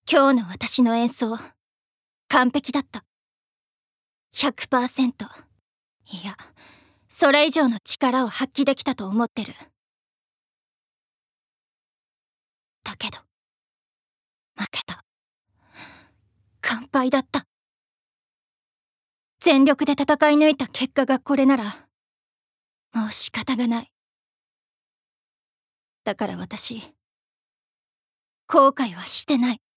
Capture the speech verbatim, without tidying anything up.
今日の私の演奏、完璧だった。ひゃくパーセント。いや、それ以上の力を発揮できたと思ってる。だけど、負けた。完敗だった。全力で戦い抜いた結果がこれなら、もう仕方がない。だから私、後悔はしてない。